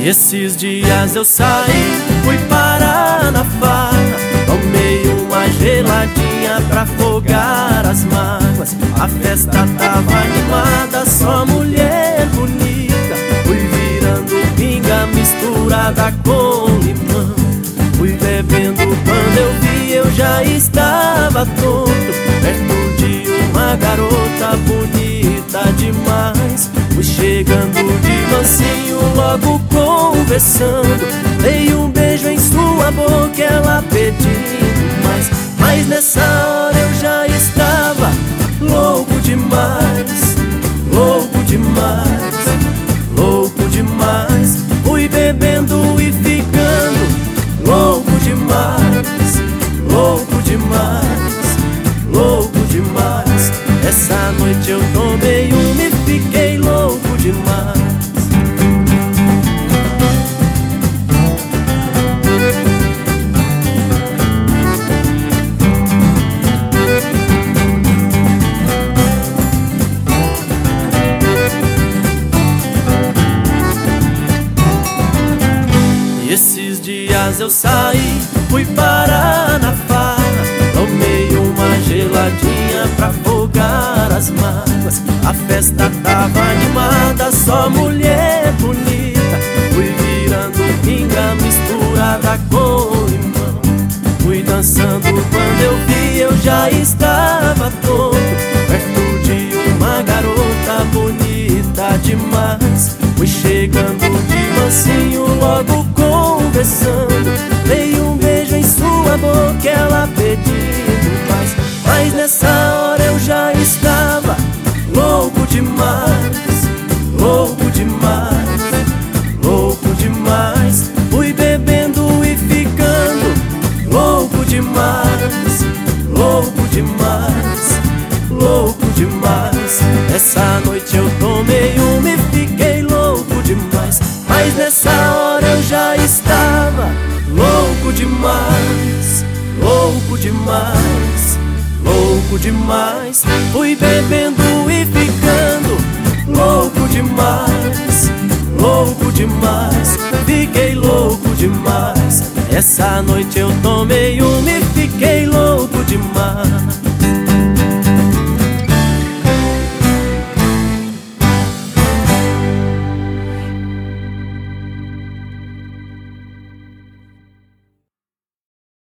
Esses dias eu saí, fui parar na farra, tomei uma geladinha pra afogar as mágoas. A festa tava animada, só mulher bonita. Fui virando pinga misturada com limão. Fui bebendo, quando eu vi eu já estava tonto, perto de uma garota bonita demais. Fui chegando de mansinho, logo conversando. Dei um beijo em sua boca, ela pedindo mais. Mas nessa hora eu já estava louco demais, louco demais, louco demais. Fui bebendo e ficando louco demais, louco demais, louco demais. Essa noite eu tomei uma e fiquei louco demais. Esses dias eu saí, fui parar na farra, tomei uma geladinha pra afogar as mágoas. A festa tava animada, só mulher bonita. Fui virando pinga misturada com limão. Fui dançando, quando eu vi eu já estava tonto, perto de uma garota bonita demais. Fui chegando de mansinho, logo conversando. Dei um beijo em sua boca, ela pedindo mais. Mas nessa hora eu já estava louco demais, louco demais, louco demais. Fui bebendo e ficando louco demais, louco demais, louco demais. Essa noite eu tomei uma e fiquei louco demais. Mas nessa hora eu já estava louco demais, louco demais, louco demais. Fui bebendo e ficando louco demais, louco demais. Fiquei louco demais. Essa noite eu